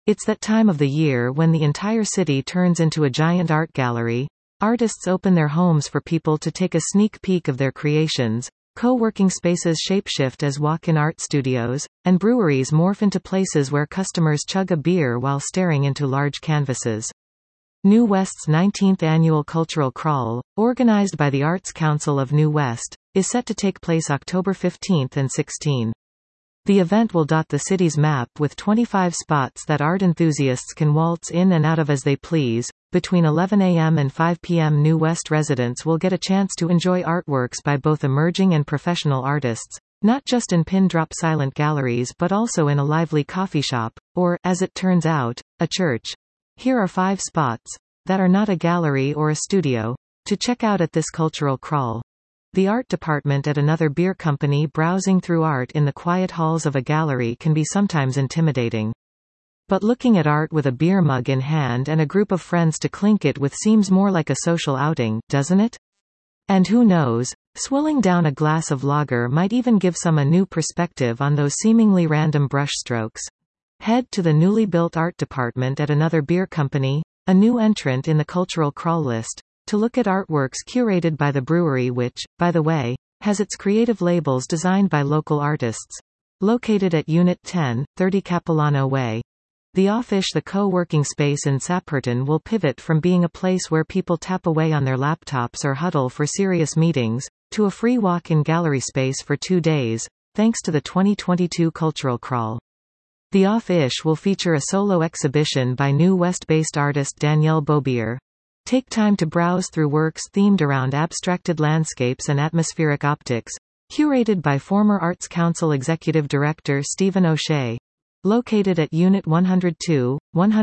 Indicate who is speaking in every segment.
Speaker 1: It's that time of the year when the entire city turns into a giant art gallery. Artists open their homes for people to take a sneak peek of their creations. Co-working spaces shapeshift as walk-in art studios, and breweries morph into places where customers chug a beer while staring into large canvases. New West's 19th annual Cultural Crawl, organized by the Arts Council of New West, is set to take place October 15 and 16. The event will dot the city's map with 25 spots that art enthusiasts can waltz in and out of as they please. Between 11 a.m. and 5 p.m. New West residents will get a chance to enjoy artworks by both emerging and professional artists, not just in pin-drop silent galleries but also in a lively coffee shop, or, as it turns out, a church. Here are 5 spots, that are not a gallery or a studio, to check out at this cultural crawl. The art department at another beer company. Browsing through art in the quiet halls of a gallery can be sometimes intimidating. But looking at art with a beer mug in hand and a group of friends to clink it with seems more like a social outing, doesn't it? And who knows, swilling down a glass of lager might even give some a new perspective on those seemingly random brushstrokes. Head to the newly built art department at another beer company, a new entrant in the cultural crawl list, to look at artworks curated by the brewery which, by the way, has its creative labels designed by local artists. Located at Unit 10, 30 Capilano Way. The Office, the co-working space in Sapperton, will pivot from being a place where people tap away on their laptops or huddle for serious meetings, to a free walk-in gallery space for 2 days, thanks to the 2022 Cultural Crawl. The Office will feature a solo exhibition by New West-based artist Danielle Beaubier. Take time to browse through works themed around abstracted landscapes and atmospheric optics, curated by former Arts Council Executive Director Stephen O'Shea. Located at Unit 102,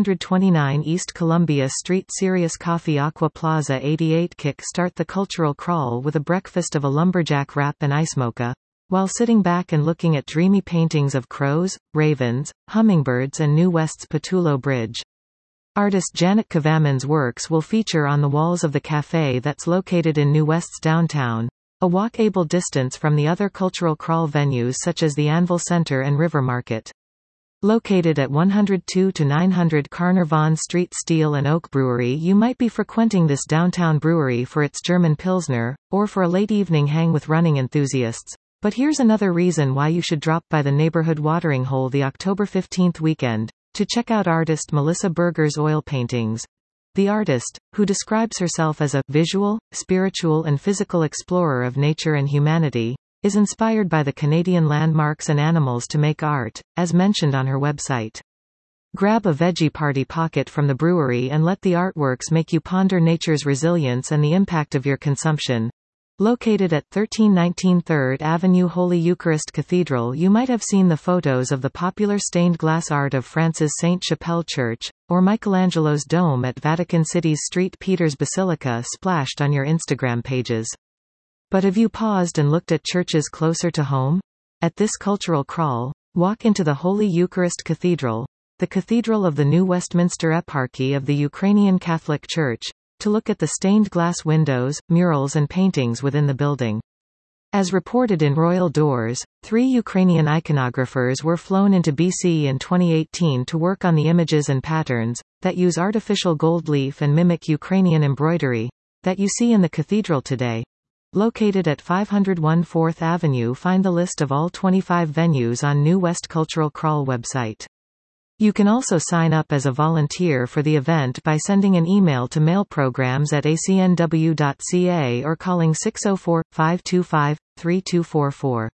Speaker 1: 129 East Columbia Street. Serious Coffee Aqua Plaza 88. Kick-start the cultural crawl with a breakfast of a lumberjack wrap and ice mocha, while sitting back and looking at dreamy paintings of crows, ravens, hummingbirds and New West's Patullo Bridge. Artist Janet Kavaman's works will feature on the walls of the cafe that's located in New West's downtown, a walkable distance from the other cultural crawl venues such as the Anvil Center and River Market. Located at 102 to 900 Carnarvon Street. Steel and Oak Brewery. You might be frequenting this downtown brewery for its German Pilsner, or for a late evening hang with running enthusiasts. But here's another reason why you should drop by the neighborhood watering hole the October 15th weekend, to check out artist Melissa Berger's oil paintings. The artist, who describes herself as a visual, spiritual and physical explorer of nature and humanity, is inspired by the Canadian landmarks and animals to make art, as mentioned on her website. Grab a veggie party pocket from the brewery and let the artworks make you ponder nature's resilience and the impact of your consumption. Located at 1319 3rd Avenue Holy Eucharist Cathedral. You might have seen the photos of the popular stained glass art of France's Sainte-Chapelle Church, or Michelangelo's dome at Vatican City's St. Peter's Basilica splashed on your Instagram pages. But have you paused and looked at churches closer to home? At this cultural crawl, walk into the Holy Eucharist Cathedral, the cathedral of the New Westminster Eparchy of the Ukrainian Catholic Church, to look at the stained glass windows, murals and paintings within the building. As reported in Royal Doors, 3 Ukrainian iconographers were flown into BC in 2018 to work on the images and patterns, that use artificial gold leaf and mimic Ukrainian embroidery, that you see in the cathedral today. Located at 501 4th Avenue. Find the list of all 25 venues on New West Cultural Crawl website. You can also sign up as a volunteer for the event by sending an email to mailprograms@acnw.ca or calling 604-525-3244.